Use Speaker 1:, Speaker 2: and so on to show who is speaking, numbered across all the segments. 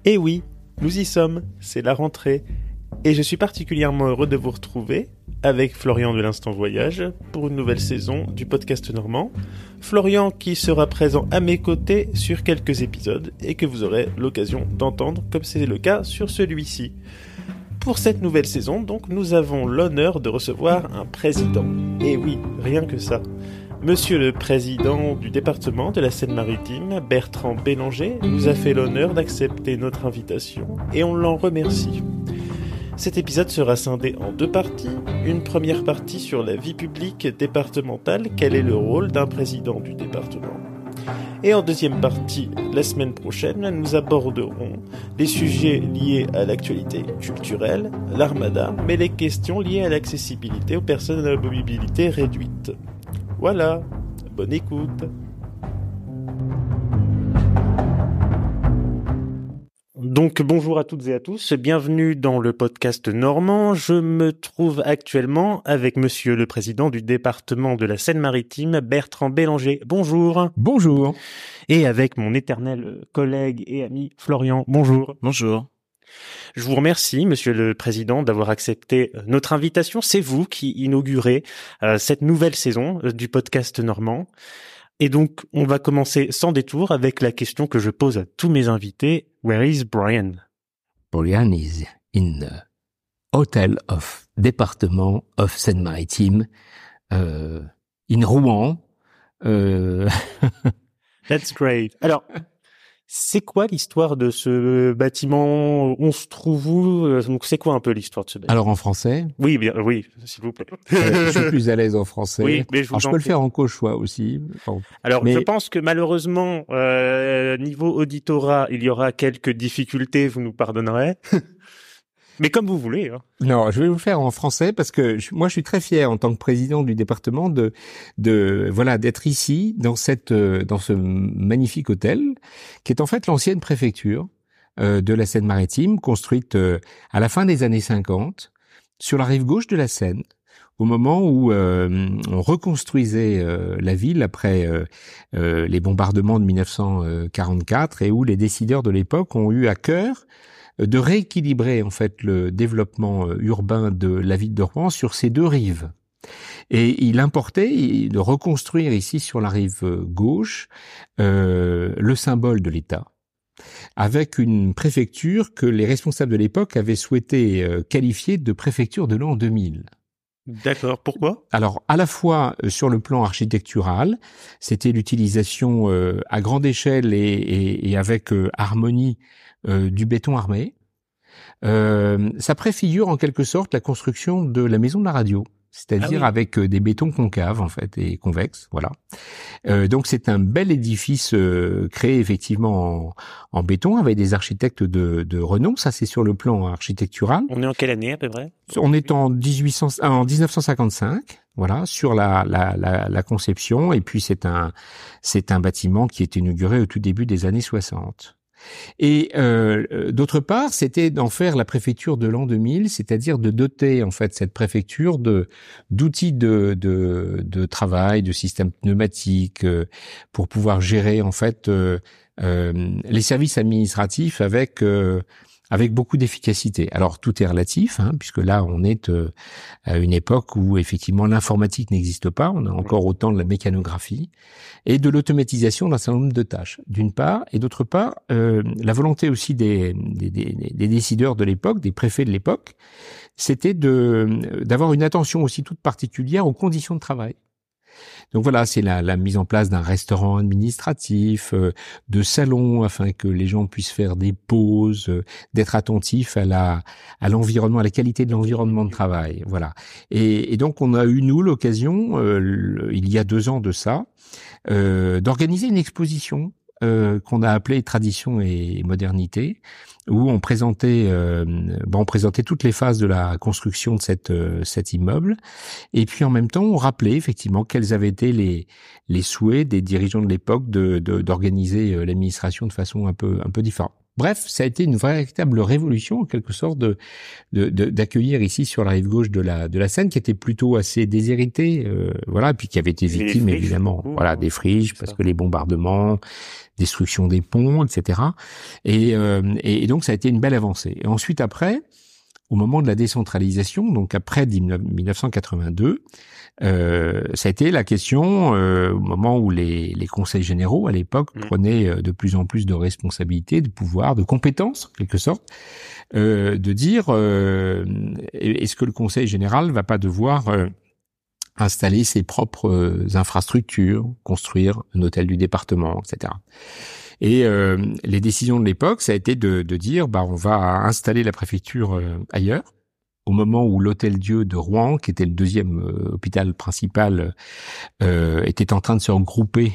Speaker 1: Et oui, nous y sommes, c'est la rentrée. Et je suis particulièrement heureux de vous retrouver avec Florian de l'Instant Voyage pour une nouvelle saison du podcast normand. Florian qui sera présent à mes côtés sur quelques épisodes et que vous aurez l'occasion d'entendre comme c'est le cas sur celui-ci. Pour cette nouvelle saison, donc, nous avons l'honneur de recevoir un président. Et oui, rien que ça. Monsieur le président du département de la Seine-Maritime, Bertrand Bélanger, nous a fait l'honneur d'accepter notre invitation et on l'en remercie. Cet épisode sera scindé en deux parties. Une première partie sur la vie publique départementale, quel est le rôle d'un président du département. Et en deuxième partie, la semaine prochaine, nous aborderons les sujets liés à l'actualité culturelle, l'armada, mais les questions liées à l'accessibilité aux personnes à la mobilité réduite. Voilà, bonne écoute. Donc bonjour à toutes et à tous, bienvenue dans le podcast normand. Je me trouve actuellement avec monsieur le président du département de la Seine-Maritime, Bertrand Bélanger. Bonjour.
Speaker 2: Bonjour.
Speaker 1: Et avec mon éternel collègue et ami Florian. Bonjour.
Speaker 2: Bonjour.
Speaker 1: Je vous remercie, monsieur le président, d'avoir accepté notre invitation. C'est vous qui inaugurez cette nouvelle saison du podcast normand. Et donc, on va commencer sans détour avec la question que je pose à tous mes invités. Where is Brian?
Speaker 2: Brian is in the hotel of département of Seine-Maritime, in Rouen.
Speaker 1: That's great. Alors, c'est quoi l'histoire de ce bâtiment? On se trouve où? Donc, c'est quoi un peu l'histoire de ce bâtiment?
Speaker 2: Alors en français?
Speaker 1: Oui, bien, oui, s'il vous plaît.
Speaker 2: Je suis plus à l'aise en français.
Speaker 1: Oui, mais je
Speaker 2: peux le faire en cauchois aussi. Bon.
Speaker 1: Alors, je pense que malheureusement, niveau auditorat, il y aura quelques difficultés, vous nous pardonnerez. Mais comme vous voulez. Hein.
Speaker 2: Non, je vais vous le faire en français parce que moi, je suis très fier en tant que président du département d'être ici dans ce magnifique hôtel qui est en fait l'ancienne préfecture de la Seine-Maritime, construite à la fin des années 50 sur la rive gauche de la Seine. Au moment où on reconstruisait la ville après les bombardements de 1944 et où les décideurs de l'époque ont eu à cœur de rééquilibrer en fait le développement urbain de la ville de Rouen sur ces deux rives. Et il importait de reconstruire ici sur la rive gauche le symbole de l'État, avec une préfecture que les responsables de l'époque avaient souhaité qualifier de préfecture de l'an 2000.
Speaker 1: D'accord, pourquoi?
Speaker 2: Alors, à la fois sur le plan architectural, c'était l'utilisation à grande échelle et avec harmonie du béton armé. Ça préfigure en quelque sorte la construction de la maison de la radio, c'est-à-dire avec des bétons concaves en fait et convexes, voilà. Donc c'est un bel édifice créé effectivement en béton avec des architectes de renom. Ça c'est sur le plan architectural.
Speaker 1: On est en quelle année à peu près?
Speaker 2: On est en 1955. Voilà, sur la conception. Et puis c'est un bâtiment qui est inauguré au tout début des années 60. Et d'autre part, c'était d'en faire la préfecture de l'an 2000, c'est-à-dire de doter en fait cette préfecture d'outils de travail, de systèmes pneumatiques pour pouvoir gérer en fait les services administratifs avec beaucoup d'efficacité. Alors tout est relatif, puisque là on est à une époque où effectivement l'informatique n'existe pas, on a encore autant de la mécanographie et de l'automatisation d'un certain nombre de tâches, d'une part, et d'autre part la volonté aussi des décideurs de l'époque, des préfets de l'époque, c'était d'avoir une attention aussi toute particulière aux conditions de travail. Donc voilà, c'est la mise en place d'un restaurant administratif, de salons afin que les gens puissent faire des pauses, d'être attentifs à l'environnement, à la qualité de l'environnement de travail. Voilà. Et donc on a eu nous l'occasion, il y a 2 ans de ça, d'organiser une exposition qu'on a appelée Tradition et modernité, où on présentait toutes les phases de la construction de cet immeuble, et puis en même temps on rappelait effectivement quels avaient été les souhaits des dirigeants de l'époque d'organiser l'administration de façon un peu différente. Bref, ça a été une véritable révolution, en quelque sorte, d'accueillir ici sur la rive gauche de la Seine, qui était plutôt assez déshéritée, voilà, puis qui avait été victime, évidemment, voilà, des friches, parce que les bombardements, destruction des ponts, etc. Et donc, ça a été une belle avancée. Et ensuite, après, au moment de la décentralisation, donc après 1982, ça a été la question, au moment où les conseils généraux, à l'époque, prenaient de plus en plus de responsabilités, de pouvoir, de compétences, en quelque sorte, de dire, est-ce que le conseil général va pas devoir installer ses propres infrastructures, construire un hôtel du département, etc. Et les décisions de l'époque, ça a été de dire, on va installer la préfecture ailleurs. Au moment où l'Hôtel-Dieu de Rouen, qui était le deuxième hôpital principal, était en train de se regrouper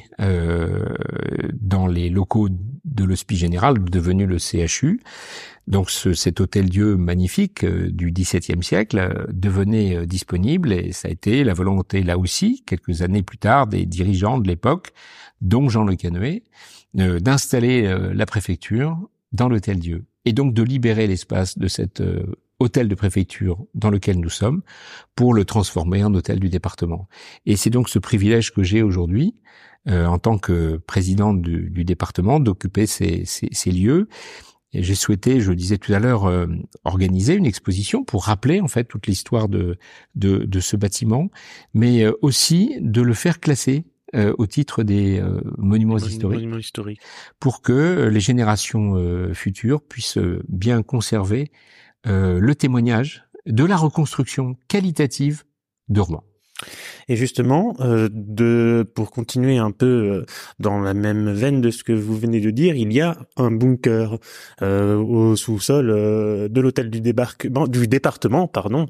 Speaker 2: dans les locaux de l'Hospice Général, devenu le CHU. Donc cet Hôtel-Dieu magnifique du XVIIe siècle devenait disponible, et ça a été la volonté, là aussi, quelques années plus tard, des dirigeants de l'époque, dont Jean Le Canoë, d'installer la préfecture dans l'Hôtel-Dieu, et donc de libérer l'espace de cet hôtel de préfecture dans lequel nous sommes pour le transformer en hôtel du département. Et c'est donc ce privilège que j'ai aujourd'hui, en tant que président du département, d'occuper ces lieux. Et j'ai souhaité, je le disais tout à l'heure, organiser une exposition pour rappeler en fait toute l'histoire de ce bâtiment, mais aussi de le faire classer au titre des monuments historiques, pour que les générations futures puissent bien conserver le témoignage de la reconstruction qualitative de Rouen.
Speaker 1: Et justement, pour continuer un peu dans la même veine de ce que vous venez de dire, il y a un bunker au sous-sol de l'hôtel du département,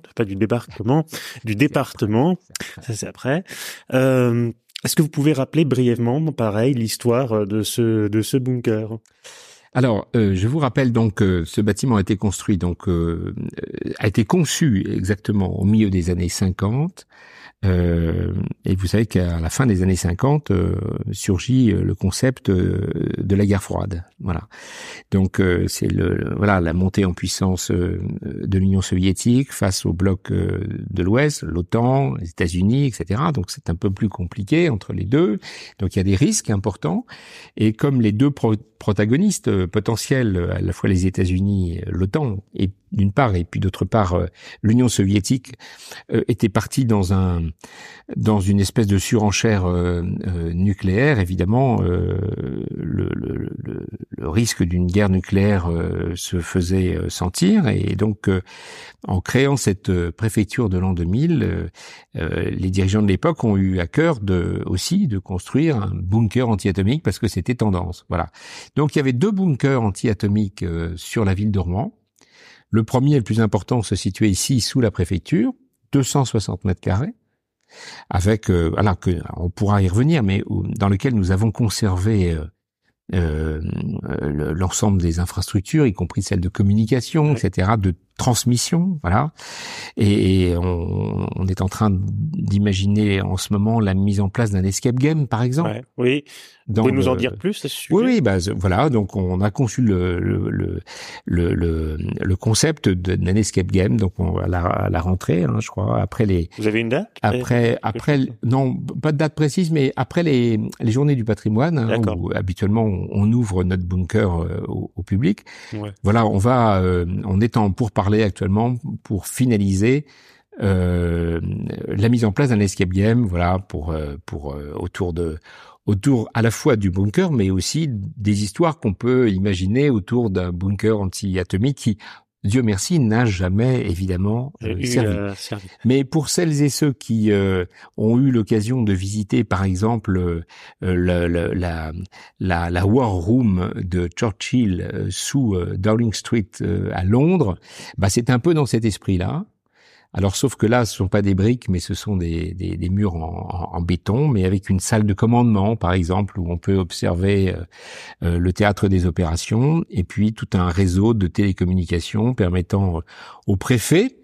Speaker 1: ça c'est après. Est-ce que vous pouvez rappeler brièvement, pareil, l'histoire de ce bunker ?
Speaker 2: Alors, je vous rappelle donc que ce bâtiment a été construit, a été conçu exactement au milieu des années 50. Et vous savez qu'à la fin des années 50 surgit le concept de la guerre froide. Voilà. Donc c'est la montée en puissance de l'Union soviétique face au bloc de l'Ouest, l'OTAN, les États-Unis, etc. Donc c'est un peu plus compliqué entre les deux. Donc il y a des risques importants. Et comme les deux protagonistes potentiels, à la fois les États-Unis, l'OTAN, et d'une part, et puis d'autre part, l'Union soviétique était partie dans une espèce de surenchère nucléaire. Évidemment, le risque d'une guerre nucléaire se faisait sentir, et donc en créant cette préfecture de l'an 2000, les dirigeants de l'époque ont eu à cœur aussi de construire un bunker anti-atomique, parce que c'était tendance. Voilà. Donc il y avait 2 bunkers anti-atomiques sur la ville de Rouen. Le premier, le plus important, se situait ici sous la préfecture, 260 mètres carrés, avec on pourra y revenir, mais dans lequel nous avons conservé l'ensemble des infrastructures, y compris celles de communication, etc., de transmission, voilà. Et on est en train d'imaginer en ce moment la mise en place d'un escape game, par exemple.
Speaker 1: Ouais, oui. Vous pouvez nous en dire plus à ce sujet ?
Speaker 2: Oui, voilà. Donc on a conçu le concept d'un escape game. Donc à la rentrée, je crois. Après les.
Speaker 1: Vous avez une date ?
Speaker 2: Après, non, pas de date précise, mais après les journées du patrimoine, où habituellement on ouvre notre bunker au public. Ouais. Voilà, on est en pourparlers actuellement pour finaliser la mise en place d'un escape game, voilà, pour autour à la fois du bunker, mais aussi des histoires qu'on peut imaginer autour d'un bunker anti-atomique qui, Dieu merci, n'a jamais évidemment servi. Mais pour celles et ceux qui ont eu l'occasion de visiter, par exemple, la War Room de Churchill sous Downing Street à Londres, c'est un peu dans cet esprit-là. Alors, sauf que là, ce sont pas des briques, mais ce sont des murs en béton, mais avec une salle de commandement, par exemple, où on peut observer le théâtre des opérations, et puis tout un réseau de télécommunications permettant au préfet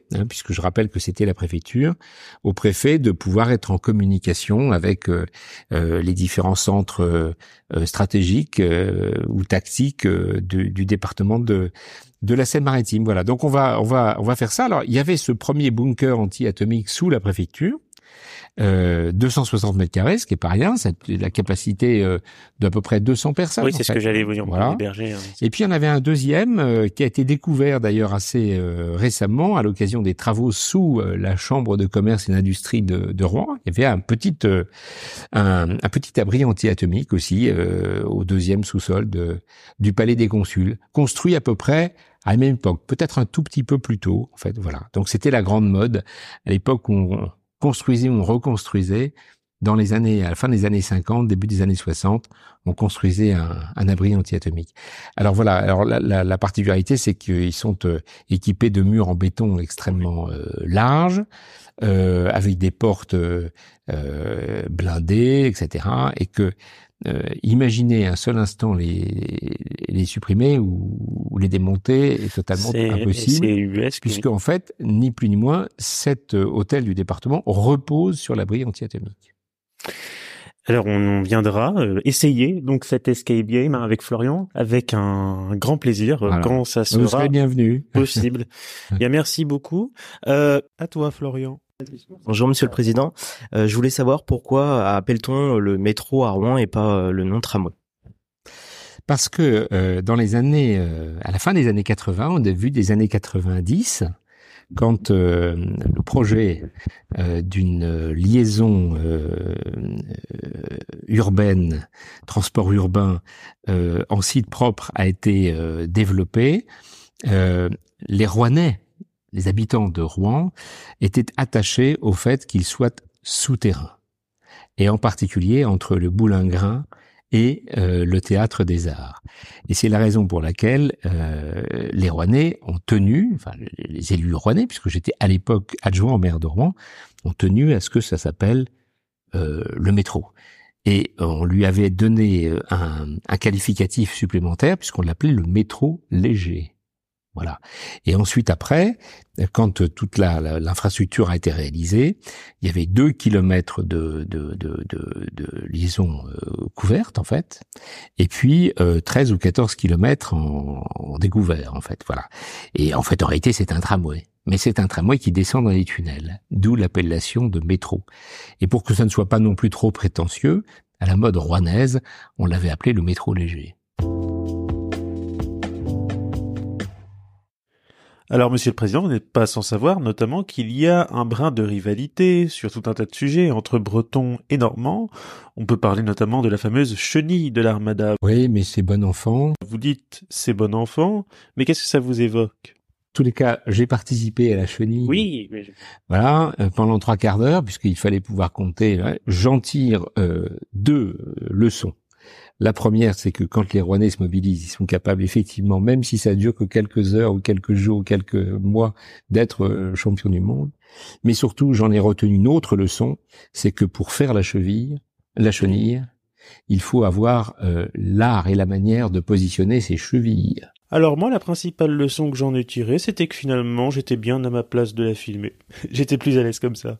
Speaker 2: puisque je rappelle que c'était la préfecture, au préfet de pouvoir être en communication avec les différents centres stratégiques ou tactiques du département de la Seine-Maritime. Voilà. Donc on va faire ça. Alors il y avait ce premier bunker anti-atomique sous la préfecture. 260 mètres carrés, ce qui est pas rien, c'est la capacité d'à peu près 200 personnes.
Speaker 1: Oui, c'est ce que j'allais vous dire, on peut héberger.
Speaker 2: Et puis il y en avait un deuxième qui a été découvert d'ailleurs assez récemment à l'occasion des travaux sous la Chambre de commerce et d'industrie de Rouen. Il y avait un petit abri anti-atomique aussi au deuxième sous-sol du Palais des Consuls, construit à peu près à la même époque, peut-être un tout petit peu plus tôt. En fait, voilà. Donc c'était la grande mode à l'époque où on construisait, on reconstruisait. À la fin des années 50, début des années 60, on construisait un abri anti-atomique. Alors voilà, alors la particularité, c'est qu'ils sont équipés de murs en béton extrêmement larges, avec des portes blindées, etc. Et que imaginer un seul instant les supprimer ou les démonter est totalement impossible, puisque en fait, ni plus ni moins, cet hôtel du département repose sur l'abri anti-atomique.
Speaker 1: Alors on viendra essayer donc cet escape game avec Florian avec un grand plaisir quand ça sera
Speaker 2: Vous serez bienvenue.
Speaker 1: Possible. Bien, merci beaucoup. À toi Florian.
Speaker 3: Bonjour Monsieur le Président. Je voulais savoir pourquoi appelle-t-on le métro à Rouen et pas le nom tramway?
Speaker 2: Parce que dans les années, à la fin des années 80, on a vu des années 90, quand le projet d'une liaison urbaine, transport urbain en site propre a été développé, les Rouennais, les habitants de Rouen, étaient attachés au fait qu'il soit souterrain, et en particulier entre le Boulingrin et le Théâtre des Arts. Et c'est la raison pour laquelle les Rouennais ont tenu, enfin les élus rouennais, puisque j'étais à l'époque adjoint au maire de Rouen, ont tenu à ce que ça s'appelle le métro. Et on lui avait donné un qualificatif supplémentaire, puisqu'on l'appelait le métro léger. Voilà. Et ensuite, après, quand toute l'infrastructure a été réalisée, il y avait 2 kilomètres de liaison couverte, en fait, et puis 13 ou 14 kilomètres en découvert, en fait. Voilà. Et en fait, en réalité, c'est un tramway. Mais c'est un tramway qui descend dans les tunnels, d'où l'appellation de métro. Et pour que ça ne soit pas non plus trop prétentieux, à la mode rouennaise, on l'avait appelé le métro léger.
Speaker 1: Alors, Monsieur le Président, vous n'êtes pas sans savoir, notamment, qu'il y a un brin de rivalité sur tout un tas de sujets entre Bretons et Normands. On peut parler notamment de la fameuse chenille de l'Armada.
Speaker 2: Oui, mais c'est bon enfant.
Speaker 1: Vous dites c'est bon enfant, mais qu'est-ce que ça vous évoque?
Speaker 2: En tous les cas, j'ai participé à la chenille.
Speaker 1: Oui. Mais
Speaker 2: voilà, pendant 3 quarts d'heure, puisqu'il fallait pouvoir compter. J'en tire 2 leçons. La première, c'est que quand les Rouennais se mobilisent, ils sont capables effectivement, même si ça dure que quelques heures ou quelques jours ou quelques mois, d'être champion du monde. Mais surtout, j'en ai retenu une autre leçon, c'est que pour faire la chenille, il faut avoir l'art et la manière de positionner ses chevilles.
Speaker 1: Alors moi, la principale leçon que j'en ai tirée, c'était que finalement, j'étais bien à ma place de la filmer. J'étais plus à l'aise comme ça.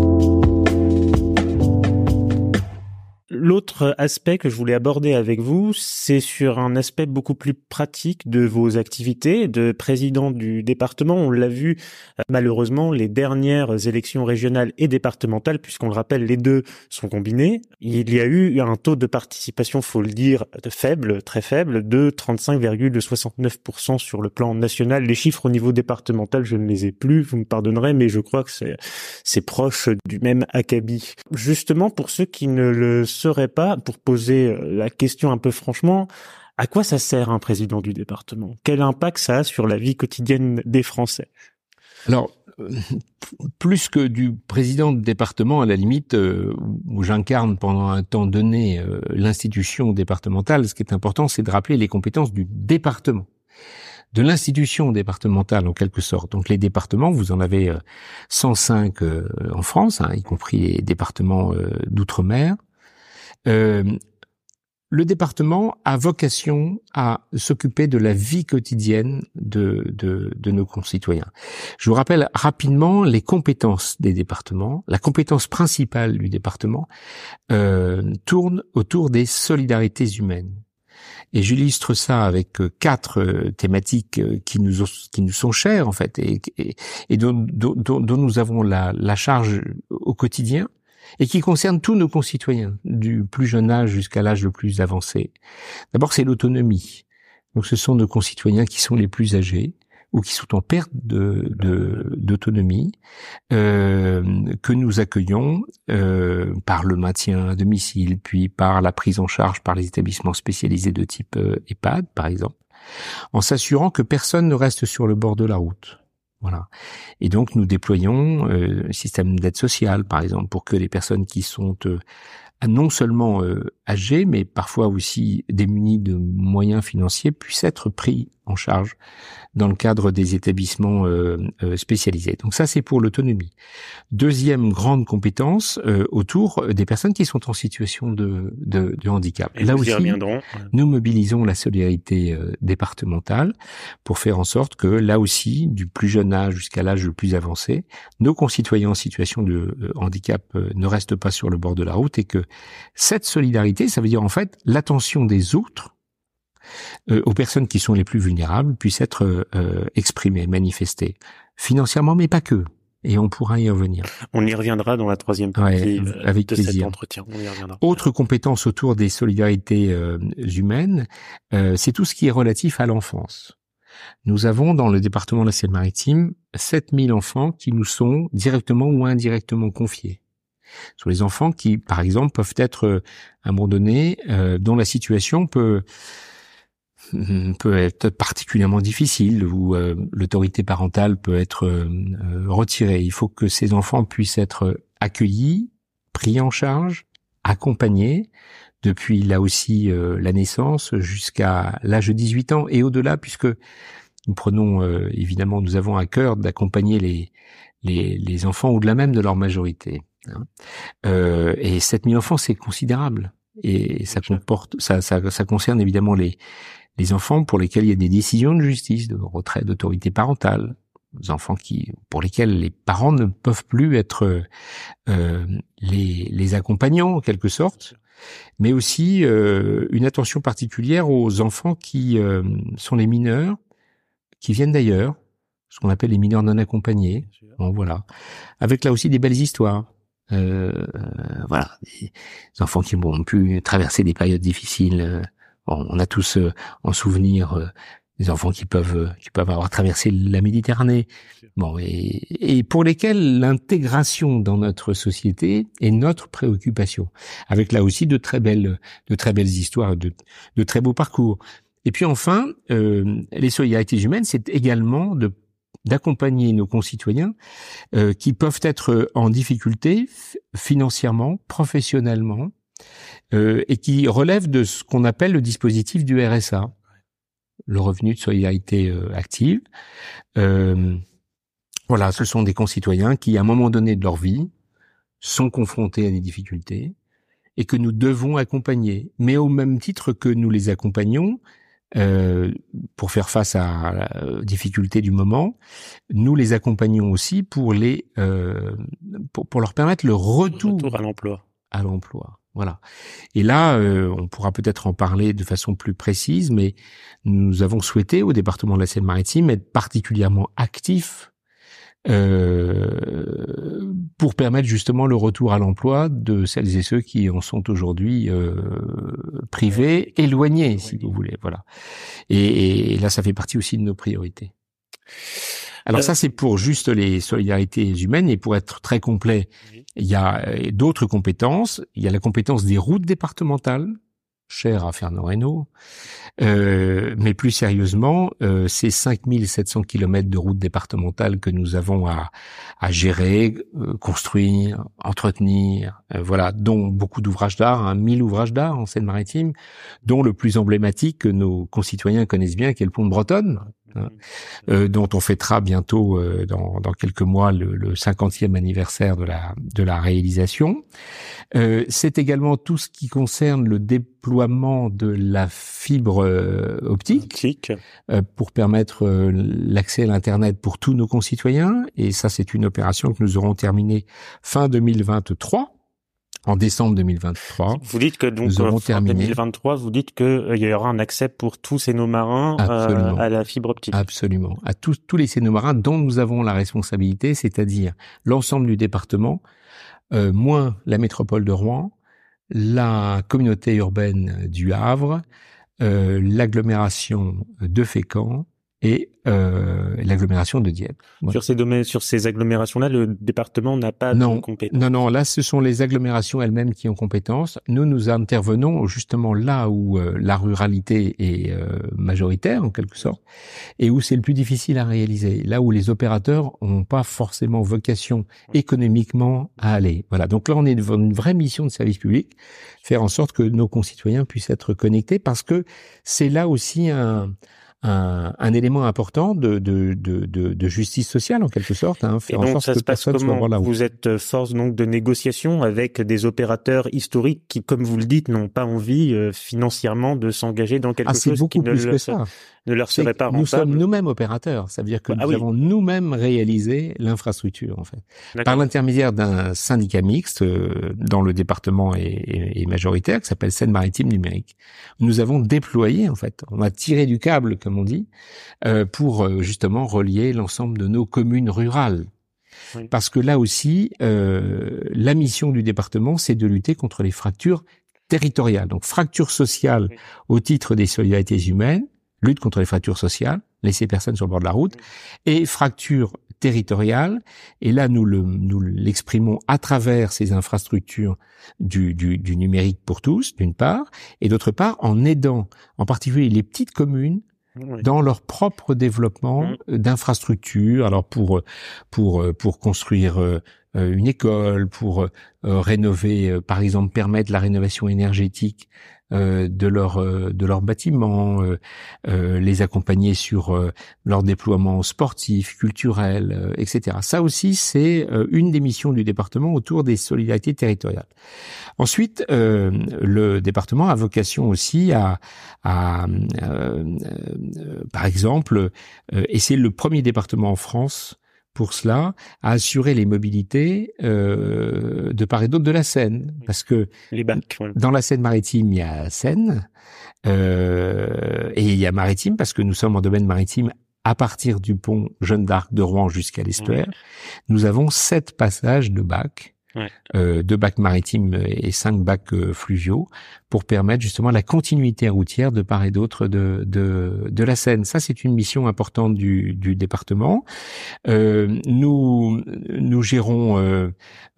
Speaker 1: L'autre aspect que je voulais aborder avec vous, c'est sur un aspect beaucoup plus pratique de vos activités de président du département. On l'a vu, malheureusement, les dernières élections régionales et départementales, puisqu'on le rappelle, les deux sont combinés. Il y a eu un taux de participation, faut le dire, faible, très faible, de 35,69% sur le plan national. Les chiffres au niveau départemental, je ne les ai plus, vous me pardonnerez, mais je crois que c'est proche du même acabit. Justement, pour ceux qui ne le sauraient pas, pour poser la question un peu franchement, à quoi ça sert un président du département? Quel impact ça a sur la vie quotidienne des Français?
Speaker 2: Alors, plus que du président de département, à la limite, où j'incarne pendant un temps donné l'institution départementale, ce qui est important, c'est de rappeler les compétences du département, de l'institution départementale en quelque sorte. Donc les départements, vous en avez 105 en France, y compris les départements d'outre-mer. le département a vocation à s'occuper de la vie quotidienne de nos concitoyens. Je vous rappelle rapidement les compétences des départements. La compétence principale du département tourne autour des solidarités humaines. Et j'illustre ça avec 4 thématiques qui nous sont chères en fait et dont nous avons la charge au quotidien, et qui concerne tous nos concitoyens, du plus jeune âge jusqu'à l'âge le plus avancé. D'abord, c'est l'autonomie. Donc, ce sont nos concitoyens qui sont les plus âgés ou qui sont en perte d'autonomie, que nous accueillons par le maintien à domicile, puis par la prise en charge par les établissements spécialisés de type EHPAD, par exemple, en s'assurant que personne ne reste sur le bord de la route. Voilà. Et donc nous déployons un système d'aide sociale, par exemple, pour que les personnes qui sont non seulement âgées, mais parfois aussi démunies de moyens financiers, puissent être pris en charge dans le cadre des établissements spécialisés. Donc ça, c'est pour l'autonomie. Deuxième grande compétence, autour des personnes qui sont en situation de handicap.
Speaker 1: Et
Speaker 2: là
Speaker 1: nous
Speaker 2: aussi,
Speaker 1: y reviendrons.
Speaker 2: nous mobilisons la solidarité départementale pour faire en sorte que, là aussi, du plus jeune âge jusqu'à l'âge le plus avancé, nos concitoyens en situation de handicap ne restent pas sur le bord de la route, et que cette solidarité, ça veut dire en fait l'attention des autres aux personnes qui sont les plus vulnérables, puissent être exprimées, manifestées, financièrement, mais pas que. Et on pourra y revenir.
Speaker 1: On y reviendra dans la 3e partie
Speaker 2: avec
Speaker 1: de
Speaker 2: plaisir.
Speaker 1: cet entretien. On y reviendra.
Speaker 2: Autre compétence autour des solidarités humaines, c'est tout ce qui est relatif à l'enfance. Nous avons dans le département de la Seine-Maritime 7000 enfants qui nous sont directement ou indirectement confiés. Ce sont les enfants qui, par exemple, peuvent être, à un moment donné, dont la situation peut être particulièrement difficile, où l'autorité parentale peut être retirée. Il faut que ces enfants puissent être accueillis, pris en charge, accompagnés, depuis là aussi la naissance jusqu'à l'âge de 18 ans et au-delà, puisque nous prenons évidemment, nous avons à cœur d'accompagner les enfants au-delà même de leur majorité. Et 7000 enfants, c'est considérable. Et ça concerne évidemment les enfants pour lesquels il y a des décisions de justice, de retrait d'autorité parentale, des enfants pour lesquels les parents ne peuvent plus être les accompagnants en quelque sorte, mais aussi une attention particulière aux enfants qui sont les mineurs, qui viennent d'ailleurs, ce qu'on appelle les mineurs non accompagnés. Bon, voilà, avec là aussi des belles histoires. Voilà, des enfants qui ont pu traverser des périodes difficiles. Bon, on a tous en souvenir des enfants qui peuvent avoir traversé la Méditerranée. Bon, et pour lesquels l'intégration dans notre société est notre préoccupation, avec là aussi de très belles histoires, de très beaux parcours. Et puis enfin, les solidarités humaines, c'est également d'accompagner nos concitoyens qui peuvent être en difficulté financièrement, professionnellement, et qui relèvent de ce qu'on appelle le dispositif du RSA, le revenu de solidarité active. Voilà, ce sont des concitoyens qui, à un moment donné de leur vie, sont confrontés à des difficultés et que nous devons accompagner. Mais au même titre que nous les accompagnons, pour faire face à la difficulté du moment, nous les accompagnons aussi pour leur permettre le retour à l'emploi. Voilà. Et là, on pourra peut-être en parler de façon plus précise, mais nous avons souhaité au département de la Seine-Maritime être particulièrement actifs pour permettre justement le retour à l'emploi de celles et ceux qui en sont aujourd'hui privés, éloignés, si vous voulez. Voilà. Et là, ça fait partie aussi de nos priorités. Alors ça, c'est pour juste les solidarités humaines, et pour être très complet, il y a d'autres compétences. Il y a la compétence des routes départementales, chère à Fernand Reynaud, mais plus sérieusement, ces 5700 kilomètres de routes départementales que nous avons à gérer, construire, entretenir, voilà, dont beaucoup d'ouvrages d'art, 1000 ouvrages d'art en Seine-Maritime, dont le plus emblématique que nos concitoyens connaissent bien, qui est le pont de Bretonne. dont on fêtera bientôt dans quelques mois le 50e anniversaire de la réalisation. C'est également tout ce qui concerne le déploiement de la fibre optique pour permettre l'accès à l'internet pour tous nos concitoyens, et ça c'est une opération que nous aurons terminée fin 2023. En décembre 2023,
Speaker 1: vous dites que donc en 2023, vous dites que il y aura un accès pour tous ces marins à la fibre optique.
Speaker 2: Absolument, à tous les marins dont nous avons la responsabilité, c'est-à-dire l'ensemble du département, moins la métropole de Rouen, la communauté urbaine du Havre, l'agglomération de Fécamp et l'agglomération de Dieppe.
Speaker 1: Voilà. Sur ces agglomérations-là, le département n'a pas de compétence.
Speaker 2: Non, là, ce sont les agglomérations elles-mêmes qui ont compétence. Nous intervenons justement là où la ruralité est majoritaire, en quelque sorte, et où c'est le plus difficile à réaliser, là où les opérateurs n'ont pas forcément vocation économiquement à aller. Voilà, donc là, on est devant une vraie mission de service public, faire en sorte que nos concitoyens puissent être connectés, parce que c'est là aussi un élément important de justice sociale en quelque sorte,
Speaker 1: faire en sorte que personne soit voir la route. Vous êtes force donc de négociation avec des opérateurs historiques qui, comme vous le dites, n'ont pas envie financièrement de s'engager dans quelque chose qui ne leur serait pas rentable.
Speaker 2: Nous sommes nous-mêmes opérateurs, ça veut dire que nous avons nous-mêmes réalisé l'infrastructure en fait, par l'intermédiaire d'un syndicat mixte dans le département et majoritaire qui s'appelle Seine-Maritime Numérique. Nous avons déployé en fait, on a tiré du câble comme on dit, pour justement relier l'ensemble de nos communes rurales. Oui. Parce que là aussi, la mission du département, c'est de lutter contre les fractures territoriales. Donc, fracture sociale au titre des solidarités humaines, lutte contre les fractures sociales, laisser personne sur le bord de la route, et fracture territoriale. Et là, nous l'exprimons à travers ces infrastructures du numérique pour tous, d'une part, et d'autre part, en aidant, en particulier les petites communes, dans leur propre développement d'infrastructures. Alors pour construire une école, pour rénover, par exemple, permettre la rénovation énergétique de leur bâtiment, les accompagner sur leur déploiement sportif, culturel, etc. Ça aussi, c'est une des missions du département autour des solidarités territoriales. Ensuite, le département a vocation aussi à par exemple, et c'est le premier département en France pour cela, à assurer les mobilités de part et d'autre de la Seine. Parce que dans la Seine-Maritime, il y a Seine, et il y a Maritime, parce que nous sommes en domaine maritime à partir du pont Jeanne d'Arc de Rouen jusqu'à l'estuaire. Nous avons 7 passages de bacs, 2 bacs maritimes et 5 bacs fluviaux, pour permettre justement la continuité routière de part et d'autre de la Seine. Ça, c'est une mission importante du département. Nous gérons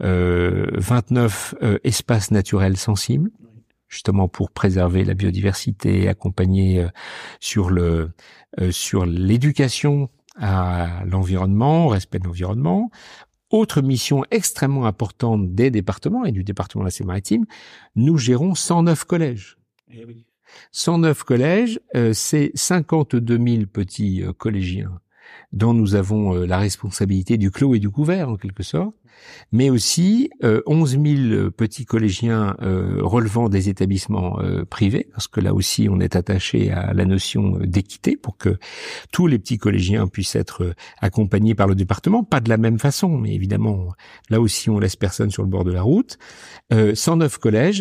Speaker 2: 29 espaces naturels sensibles, justement pour préserver la biodiversité, accompagner sur l'éducation à l'environnement, au respect de l'environnement. Autre mission extrêmement importante des départements et du département de la Seine-Maritime, nous gérons 109 collèges. 109 collèges, c'est 52 000 petits collégiens dont nous avons la responsabilité du clos et du couvert en quelque sorte, mais aussi 11 000 petits collégiens relevant des établissements privés, parce que là aussi on est attaché à la notion d'équité pour que tous les petits collégiens puissent être accompagnés par le département, pas de la même façon, mais évidemment là aussi on laisse personne sur le bord de la route. 109 collèges,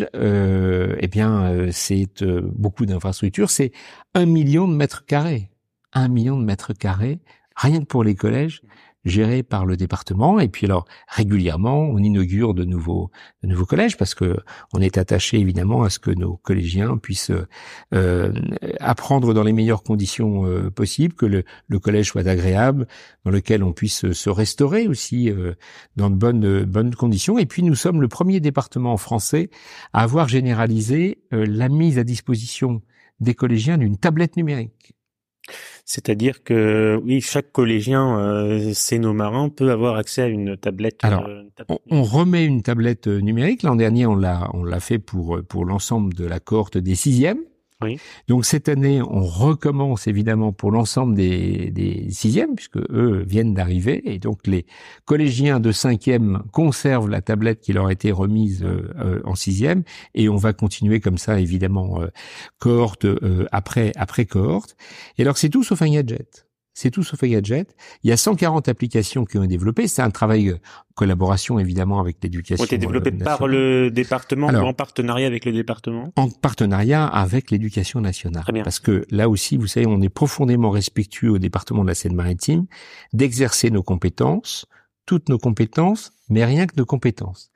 Speaker 2: c'est beaucoup d'infrastructures, c'est 1 million de mètres carrés. 1 million de mètres carrés, rien que pour les collèges, gérés par le département. Et puis alors, régulièrement, on inaugure de nouveaux collèges, parce que on est attaché évidemment à ce que nos collégiens puissent apprendre dans les meilleures conditions possibles, que le collège soit agréable, dans lequel on puisse se restaurer aussi dans de bonnes conditions. Et puis nous sommes le premier département français à avoir généralisé la mise à disposition des collégiens d'une tablette numérique.
Speaker 1: C'est-à-dire que oui, chaque collégien sénomarin peut avoir accès à une tablette.
Speaker 2: Alors, on remet une tablette numérique. L'an dernier, on l'a fait pour l'ensemble de la cohorte des 6e.
Speaker 1: Oui.
Speaker 2: Donc cette année, on recommence évidemment pour l'ensemble des sixièmes, puisque eux viennent d'arriver, et donc les collégiens de cinquième conservent la tablette qui leur a été remise en sixième, et on va continuer comme ça évidemment cohorte après cohorte. Et alors c'est tout sauf un gadget. C'est tout sauf un gadget. Il y a 140 applications qui ont été développées. C'est un travail collaboration évidemment avec l'éducation.
Speaker 1: Ont été développées par le département ou en partenariat avec le département? En
Speaker 2: partenariat avec l'éducation nationale.
Speaker 1: Très bien.
Speaker 2: Parce que là aussi, vous savez, on est profondément respectueux au département de la Seine-Maritime d'exercer nos compétences, toutes nos compétences, mais rien que nos compétences.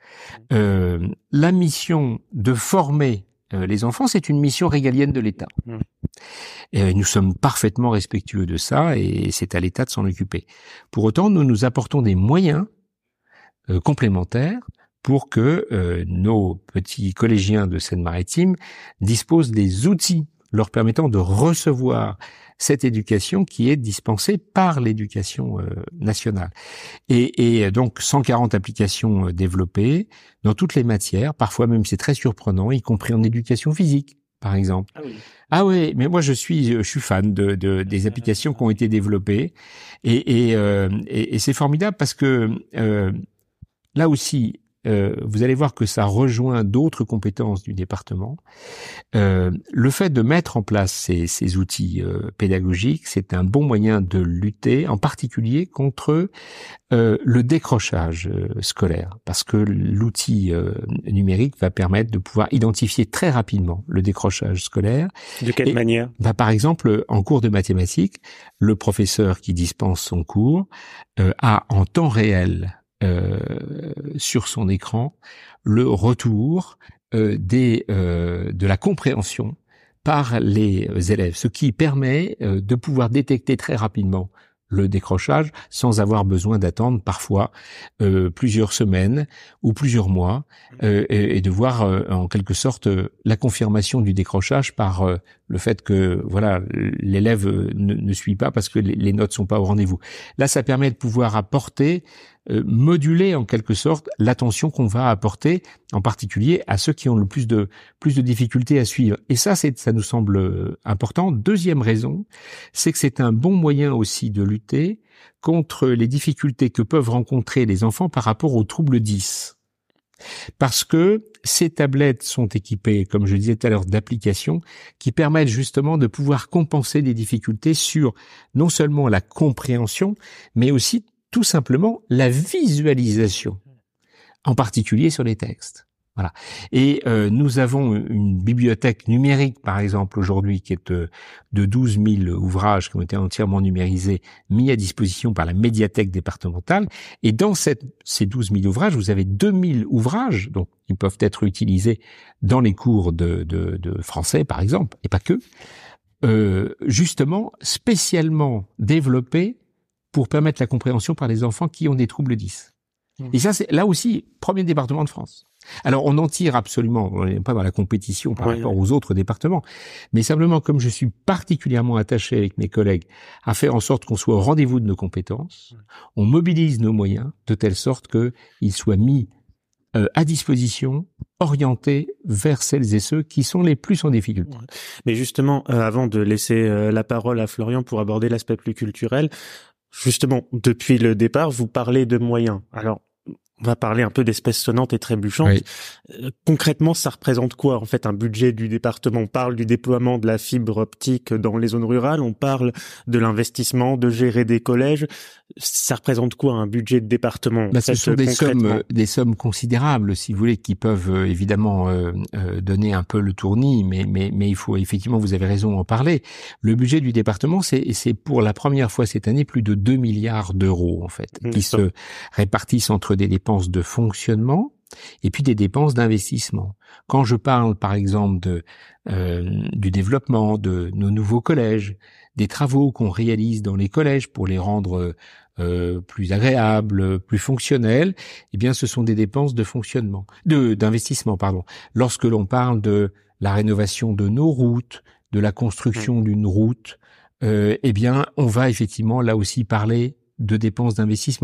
Speaker 2: La mission de former les enfants, c'est une mission régalienne de l'État. Et nous sommes parfaitement respectueux de ça et c'est à l'État de s'en occuper. Pour autant, nous apportons des moyens complémentaires pour que nos petits collégiens de Seine-Maritime disposent des outils leur permettant de recevoir cette éducation qui est dispensée par l'éducation nationale. Et donc 140 applications développées dans toutes les matières, parfois même c'est très surprenant, y compris en éducation physique, par exemple. Ah oui, mais moi je suis fan des applications qui ont été développées et c'est formidable parce que là aussi vous allez voir que ça rejoint d'autres compétences du département. Le fait de mettre en place ces outils pédagogiques, c'est un bon moyen de lutter, en particulier contre le décrochage scolaire, parce que l'outil numérique va permettre de pouvoir identifier très rapidement le décrochage scolaire.
Speaker 1: De quelle manière?
Speaker 2: Par exemple, en cours de mathématiques, le professeur qui dispense son cours a en temps réel sur son écran le retour de la compréhension par les élèves, ce qui permet de pouvoir détecter très rapidement le décrochage sans avoir besoin d'attendre parfois plusieurs semaines ou plusieurs mois et de voir en quelque sorte la confirmation du décrochage par le fait que voilà l'élève ne suit pas parce que les notes sont pas au rendez-vous. Là, ça permet de pouvoir apporter moduler en quelque sorte l'attention qu'on va apporter, en particulier à ceux qui ont le plus de difficultés à suivre. Et ça nous semble important. Deuxième raison, c'est que c'est un bon moyen aussi de lutter contre les difficultés que peuvent rencontrer les enfants par rapport aux troubles 10. Parce que ces tablettes sont équipées, comme je disais tout à l'heure, d'applications qui permettent justement de pouvoir compenser des difficultés sur non seulement la compréhension, mais aussi tout simplement la visualisation, en particulier sur les textes. Voilà. Et nous avons une bibliothèque numérique, par exemple, aujourd'hui, qui est de 12 000 ouvrages qui ont été entièrement numérisés, mis à disposition par la médiathèque départementale. Et dans ces 12 000 ouvrages, vous avez 2 000 ouvrages, donc qui peuvent être utilisés dans les cours de français, par exemple, et pas que, justement, spécialement développés pour permettre la compréhension par les enfants qui ont des troubles 10. Et ça, c'est là aussi, premier département de France. Alors, on en tire absolument, on n'est pas dans la compétition par rapport aux autres départements, mais simplement, comme je suis particulièrement attaché avec mes collègues à faire en sorte qu'on soit au rendez-vous de nos compétences, on mobilise nos moyens de telle sorte qu'ils soient mis à disposition, orientés vers celles et ceux qui sont les plus en difficulté.
Speaker 1: Mais justement, avant de laisser la parole à Florian pour aborder l'aspect plus culturel, justement, depuis le départ, vous parlez de moyens. Alors, on va parler un peu d'espèces sonnantes et trébuchantes. Oui. Concrètement, ça représente quoi, en fait, un budget du département? On parle du déploiement de la fibre optique dans les zones rurales, on parle de l'investissement, de gérer des collèges. Ça représente quoi, un budget de département?
Speaker 2: Ce sont des sommes considérables, si vous voulez, qui peuvent évidemment donner un peu le tournis, mais il faut effectivement, vous avez raison, en parler. Le budget du département, c'est pour la première fois cette année plus de 2 milliards d'euros, en fait, qui se répartissent entre des dépenses de fonctionnement et puis des dépenses d'investissement. Quand je parle, par exemple, du développement de nos nouveaux collèges, des travaux qu'on réalise dans les collèges pour les rendre plus agréables, plus fonctionnels, eh bien, ce sont des dépenses de fonctionnement, d'investissement, pardon. Lorsque l'on parle de la rénovation de nos routes, de la construction d'une route, eh bien, on va effectivement là aussi parler de dépenses d'investissement.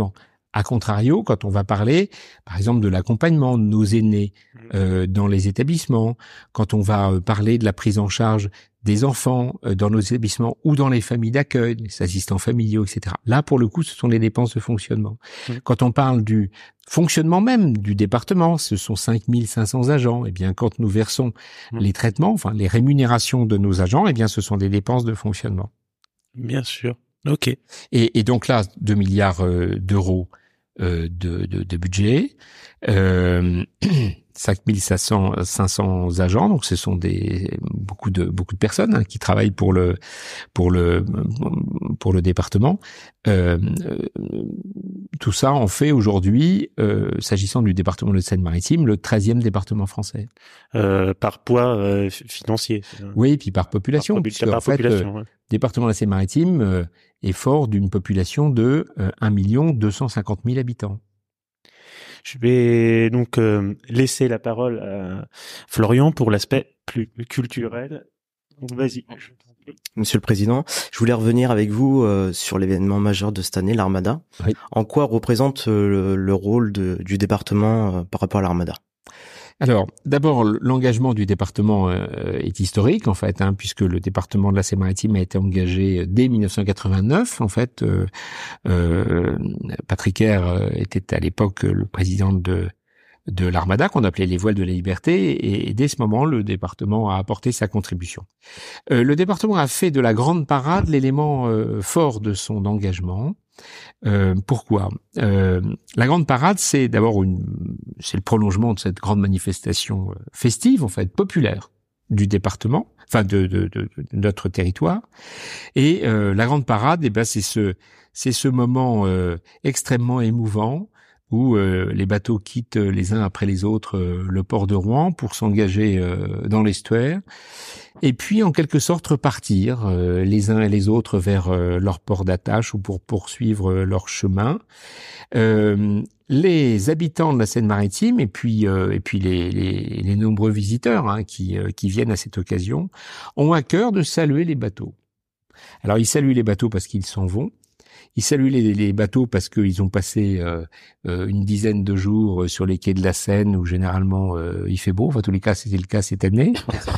Speaker 2: A contrario, quand on va parler, par exemple, de l'accompagnement de nos aînés dans les établissements, quand on va parler de la prise en charge des enfants dans nos établissements ou dans les familles d'accueil, les assistants familiaux, etc. Là, pour le coup, ce sont les dépenses de fonctionnement. Quand on parle du fonctionnement même du département, ce sont 5500 agents. Eh bien, quand nous versons les traitements, enfin les rémunérations de nos agents, eh bien, ce sont des dépenses de fonctionnement.
Speaker 1: Bien sûr. Ok.
Speaker 2: Et donc là, 2 milliards d'euros de budget, 5500 agents, donc ce sont beaucoup de personnes qui travaillent pour le département. Tout ça en fait aujourd'hui, s'agissant du département de Seine-Maritime, le 13e département français.
Speaker 1: Par poids financier.
Speaker 2: Oui, puis par population.
Speaker 1: Par population, ouais.
Speaker 2: Département de la Seine-Maritime est fort d'une population de 1 250 000 habitants.
Speaker 1: Je vais donc laisser la parole à Florian pour l'aspect plus culturel. Donc vas-y.
Speaker 3: Monsieur le Président, je voulais revenir avec vous sur l'événement majeur de cette année, l'Armada.
Speaker 2: Oui.
Speaker 3: En quoi représente le rôle du département par rapport à l'Armada ?
Speaker 2: Alors, d'abord, l'engagement du département est historique, en fait, puisque le département de la Seine-Maritime a été engagé dès 1989. En fait, Patrick Heer était à l'époque le président de l'Armada, qu'on appelait les Voiles de la Liberté, et dès ce moment, le département a apporté sa contribution. Le département a fait de la grande parade l'élément fort de son engagement. Pourquoi la grande parade, c'est d'abord c'est le prolongement de cette grande manifestation festive, en fait, populaire du département, enfin de notre territoire. Et la grande parade, eh ben c'est ce moment extrêmement émouvant où les bateaux quittent les uns après les autres le port de Rouen pour s'engager dans l'estuaire, et puis en quelque sorte repartir les uns et les autres vers leur port d'attache ou pour poursuivre leur chemin. Les habitants de la Seine-Maritime et puis les nombreux visiteurs qui viennent à cette occasion ont à cœur de saluer les bateaux. Alors ils saluent les bateaux parce qu'ils s'en vont. Ils saluent les bateaux parce qu'ils ont passé une dizaine de jours sur les quais de la Seine où généralement il fait beau. Enfin, en tous les cas, c'était le cas cette année.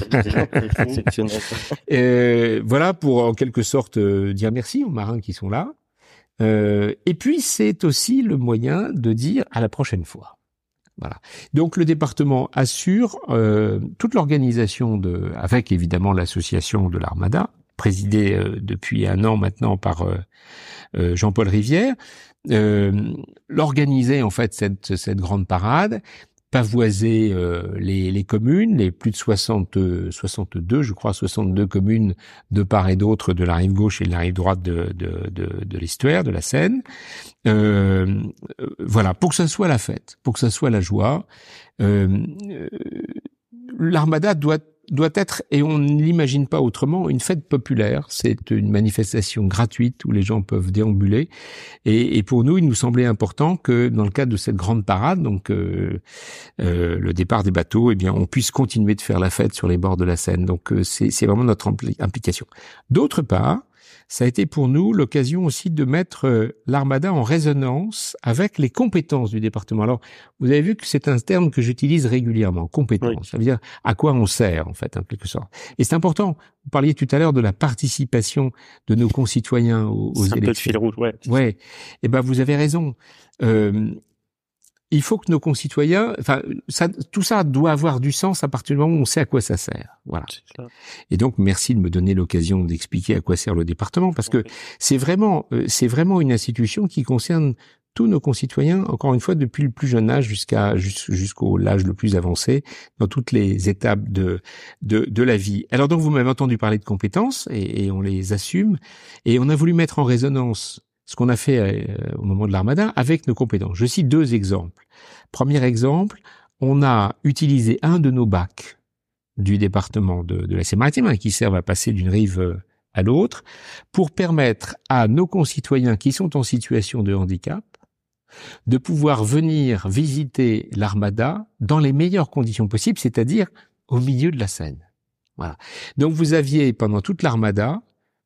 Speaker 2: Voilà, pour en quelque sorte dire merci aux marins qui sont là. Et puis, c'est aussi le moyen de dire à la prochaine fois. Voilà. Donc, le département assure toute l'organisation avec évidemment l'association de l'Armada, présidée depuis 1 an maintenant par Jean-Paul Rivière, l'organiser en fait cette grande parade, pavoiser les communes, les plus de 62 communes de part et d'autre de la rive gauche et de la rive droite de l'estuaire, de la Seine. Voilà, pour que ça soit la fête, pour que ça soit la joie. L'Armada doit être, et on ne l'imagine pas autrement, une fête populaire. C'est une manifestation gratuite où les gens peuvent déambuler. Et pour nous, il nous semblait important que dans le cadre de cette grande parade, donc le départ des bateaux, eh bien, on puisse continuer de faire la fête sur les bords de la Seine. Donc c'est vraiment notre implication. D'autre part, ça a été pour nous l'occasion aussi de mettre l'Armada en résonance avec les compétences du département. Alors, vous avez vu que c'est un terme que j'utilise régulièrement, compétences. Oui. Ça veut dire à quoi on sert, en fait, en quelque sorte. Et c'est important. Vous parliez tout à l'heure de la participation de nos concitoyens aux élections. C'est un peu le
Speaker 1: fil rouge, ouais.
Speaker 2: Ouais. Eh ben, vous avez raison. Il faut que nos concitoyens, tout ça doit avoir du sens à partir du moment où on sait à quoi ça sert. Voilà. Et donc, merci de me donner l'occasion d'expliquer à quoi sert le département, parce que c'est vraiment une institution qui concerne tous nos concitoyens, encore une fois, depuis le plus jeune âge jusqu'au l'âge le plus avancé, dans toutes les étapes de la vie. Alors donc, vous m'avez entendu parler de compétences, et on les assume, et on a voulu mettre en résonance ce qu'on a fait au moment de l'Armada avec nos compétences. Je cite 2 exemples. Premier exemple, on a utilisé un de nos bacs du département de la Seine-Maritime, qui servent à passer d'une rive à l'autre, pour permettre à nos concitoyens qui sont en situation de handicap de pouvoir venir visiter l'Armada dans les meilleures conditions possibles, c'est-à-dire au milieu de la Seine. Voilà. Donc vous aviez pendant toute l'Armada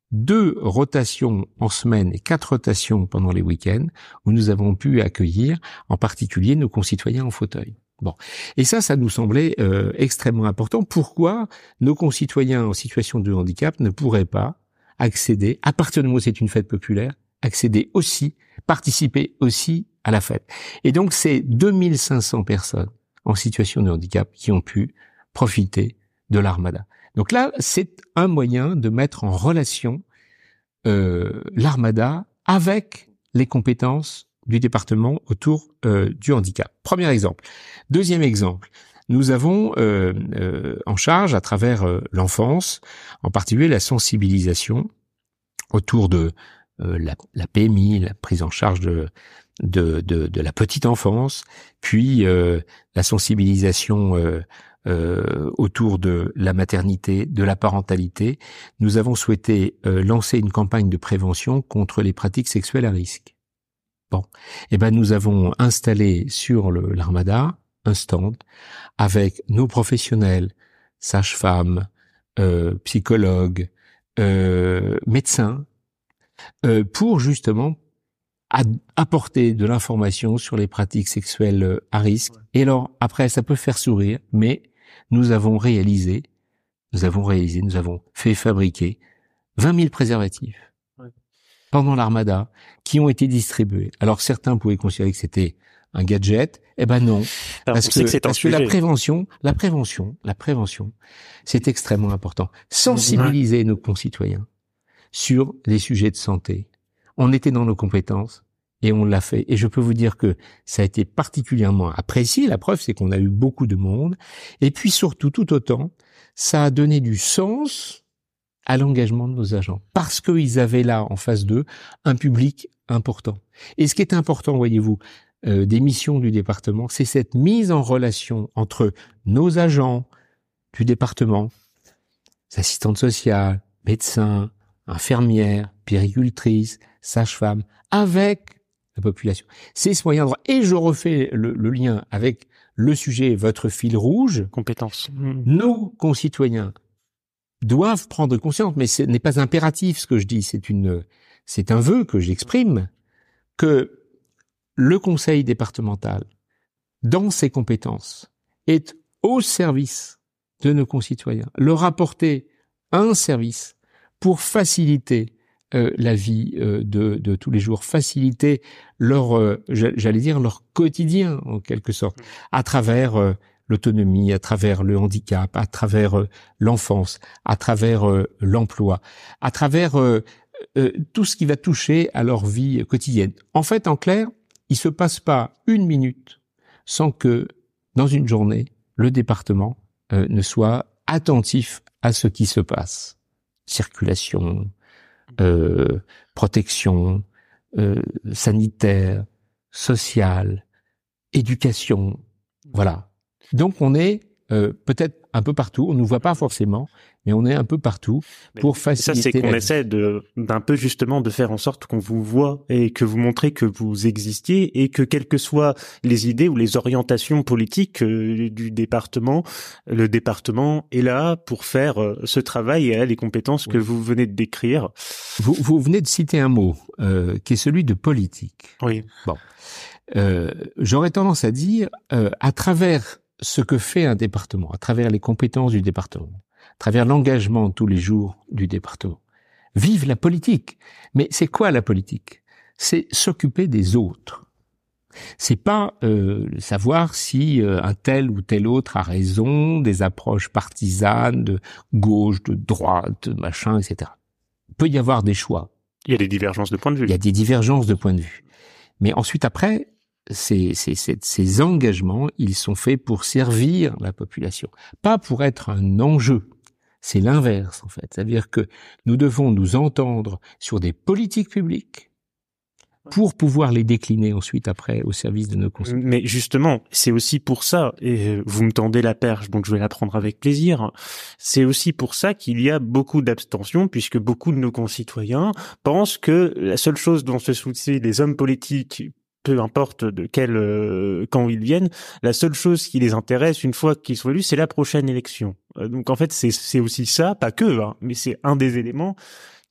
Speaker 2: 2 rotations en semaine et 4 rotations pendant les week-ends, où nous avons pu accueillir en particulier nos concitoyens en fauteuil. Bon, et ça nous semblait extrêmement important. Pourquoi nos concitoyens en situation de handicap ne pourraient pas accéder, à partir du moment où c'est une fête populaire, accéder aussi, participer aussi à la fête. Et donc c'est 2500 personnes en situation de handicap qui ont pu profiter de l'Armada. Donc là, c'est un moyen de mettre en relation l'Armada avec les compétences du département autour du handicap. Premier exemple. Deuxième exemple, nous avons en charge à travers l'enfance, en particulier la sensibilisation autour de la PMI, la prise en charge de la petite enfance, puis la sensibilisation autour de la maternité, de la parentalité. Nous avons souhaité lancer une campagne de prévention contre les pratiques sexuelles à risque. Bon, eh ben nous avons installé sur l'Armada un stand avec nos professionnels, sages-femmes, psychologues, médecins, pour justement apporter de l'information sur les pratiques sexuelles à risque. Et alors, après, ça peut faire sourire, mais nous avons fait fabriquer 20 000 préservatifs pendant l'Armada qui ont été distribués. Alors, certains pouvaient considérer que c'était un gadget. Eh ben non. Parce que la prévention, c'est extrêmement important. Sensibiliser nos concitoyens sur les sujets de santé. On était dans nos compétences et on l'a fait. Et je peux vous dire que ça a été particulièrement apprécié. La preuve, c'est qu'on a eu beaucoup de monde. Et puis surtout, tout autant, ça a donné du sens à l'engagement de nos agents. Parce qu'ils avaient là, en face d'eux, un public important. Et ce qui est important, voyez-vous, des missions du département, c'est cette mise en relation entre nos agents du département, assistantes sociales, médecins, infirmières, puéricultrices, sages-femmes, avec la population. C'est ce moyen de... Et je refais le lien avec le sujet, votre fil rouge.
Speaker 1: Compétences.
Speaker 2: Nos concitoyens doivent prendre conscience, mais ce n'est pas impératif ce que je dis, c'est un vœu que j'exprime, que le conseil départemental, dans ses compétences, est au service de nos concitoyens, leur apporter un service pour faciliter la vie de tous les jours, faciliter leur, j'allais dire, leur quotidien en quelque sorte, à travers l'autonomie, à travers le handicap, à travers l'enfance, à travers l'emploi, à travers tout ce qui va toucher à leur vie quotidienne. En fait, en clair, il se passe pas une minute sans que, dans une journée, le département ne soit attentif à ce qui se passe. Circulation, protection, sanitaire, sociale, éducation, voilà. Donc on est peut-être un peu partout, on ne nous voit pas forcément, mais on est un peu partout pour faciliter.
Speaker 1: Ça, c'est qu'on essaie d'un peu justement de faire en sorte qu'on vous voit et que vous montrez que vous existiez et que quelles que soient les idées ou les orientations politiques du département, le département est là pour faire ce travail et a les compétences que vous venez de décrire.
Speaker 2: Vous venez de citer un mot qui est celui de politique.
Speaker 1: Oui.
Speaker 2: Bon, j'aurais tendance à dire à travers ce que fait un département, à travers les compétences du département, à travers l'engagement tous les jours du département. Vive la politique. Mais c'est quoi la politique? C'est s'occuper des autres. C'est pas savoir si un tel ou tel autre a raison, des approches partisanes, de gauche, de droite, machin, etc. Il peut y avoir des choix.
Speaker 1: Il y a des divergences de point de vue.
Speaker 2: Il y a des divergences de point de vue. Mais ensuite, après, ces engagements, ils sont faits pour servir la population, pas pour être un enjeu. C'est l'inverse, en fait. C'est-à-dire que nous devons nous entendre sur des politiques publiques pour pouvoir les décliner ensuite après au service de nos concitoyens.
Speaker 1: Mais justement, c'est aussi pour ça, et vous me tendez la perche, donc je vais la prendre avec plaisir, c'est aussi pour ça qu'il y a beaucoup d'abstention, puisque beaucoup de nos concitoyens pensent que la seule chose dont se soucient les hommes politiques, peu importe de quel camp ils viennent, la seule chose qui les intéresse une fois qu'ils sont élus, c'est la prochaine élection. Donc en fait, c'est aussi ça, pas que, hein, mais c'est un des éléments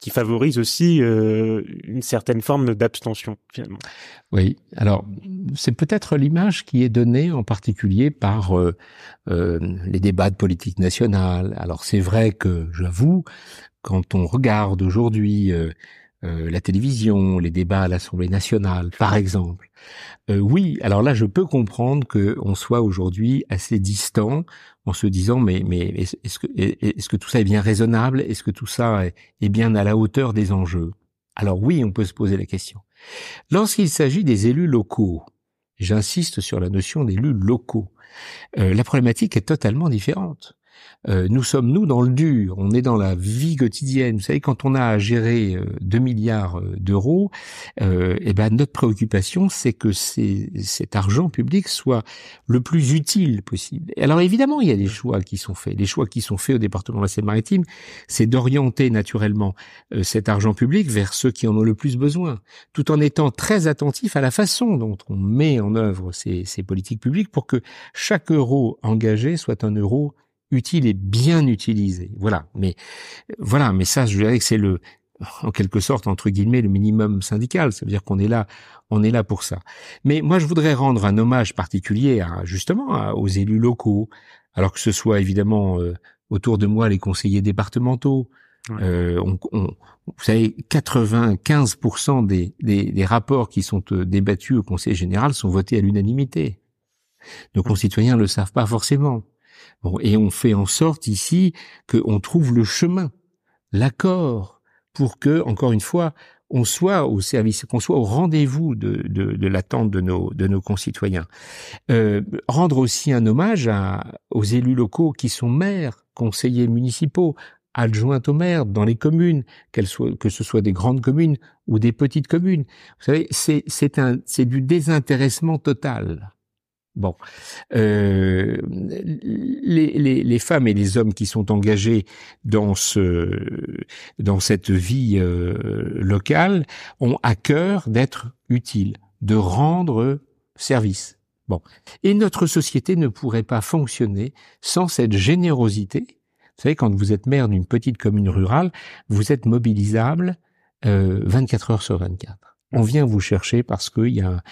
Speaker 1: qui favorise aussi une certaine forme d'abstention, finalement.
Speaker 2: Oui, alors c'est peut-être l'image qui est donnée en particulier par les débats de politique nationale. Alors c'est vrai que, j'avoue, quand on regarde aujourd'hui la télévision, les débats à l'Assemblée nationale, par exemple, oui, alors là je peux comprendre que on soit aujourd'hui assez distant en se disant mais est-ce que tout ça est bien raisonnable? Est-ce que tout ça est bien à la hauteur des enjeux? Alors oui, on peut se poser la question. Lorsqu'il s'agit des élus locaux, j'insiste sur la notion d'élus locaux, la problématique est totalement différente. Nous sommes, dans le dur, on est dans la vie quotidienne. Vous savez, quand on a à gérer 2 milliards d'euros, notre préoccupation, c'est que cet argent public soit le plus utile possible. Et alors évidemment, il y a des choix qui sont faits. Les choix qui sont faits au département de la Seine-Maritime, c'est d'orienter naturellement cet argent public vers ceux qui en ont le plus besoin, tout en étant très attentif à la façon dont on met en œuvre ces politiques publiques pour que chaque euro engagé soit un euro utile et bien utilisé. Voilà. Mais ça, je dirais que c'est en quelque sorte, entre guillemets, le minimum syndical. Ça veut dire qu'on est là pour ça. Mais moi, je voudrais rendre un hommage particulier aux élus locaux, alors que ce soit évidemment autour de moi les conseillers départementaux. Ouais. Vous savez, 95% des rapports qui sont débattus au Conseil général sont votés à l'unanimité. Nos concitoyens ne le savent pas forcément. Bon, et on fait en sorte ici qu'on trouve le chemin, l'accord, pour que, encore une fois, on soit au service, qu'on soit au rendez-vous de l'attente de nos concitoyens. Rendre aussi un hommage aux élus locaux qui sont maires, conseillers municipaux, adjoints aux maires dans les communes, que ce soit des grandes communes ou des petites communes. Vous savez, c'est du désintéressement total. Bon, les femmes et les hommes qui sont engagés dans cette vie locale ont à cœur d'être utiles, de rendre service. Bon, et notre société ne pourrait pas fonctionner sans cette générosité. Vous savez, quand vous êtes maire d'une petite commune rurale, vous êtes mobilisable 24 heures sur 24. On vient vous chercher parce qu'il y a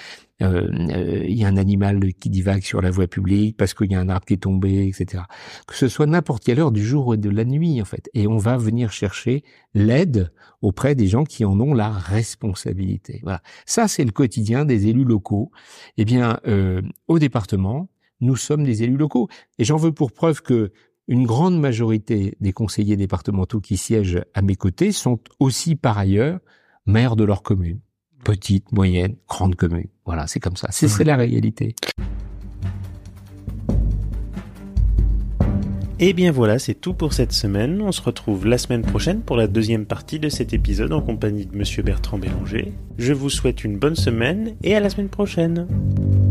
Speaker 2: un animal qui divague sur la voie publique, parce qu'il y a un arbre qui est tombé, etc. Que ce soit n'importe quelle heure du jour ou de la nuit, en fait. Et on va venir chercher l'aide auprès des gens qui en ont la responsabilité. Voilà. Ça, c'est le quotidien des élus locaux. Eh bien, au département, nous sommes des élus locaux. Et j'en veux pour preuve que une grande majorité des conseillers départementaux qui siègent à mes côtés sont aussi, par ailleurs, maires de leur commune. Petite, moyenne, grande commune. Voilà, c'est comme ça. C'est la réalité.
Speaker 1: Et bien voilà, c'est tout pour cette semaine. On se retrouve la semaine prochaine pour la deuxième partie de cet épisode en compagnie de Monsieur Bertrand Bélanger. Je vous souhaite une bonne semaine et à la semaine prochaine.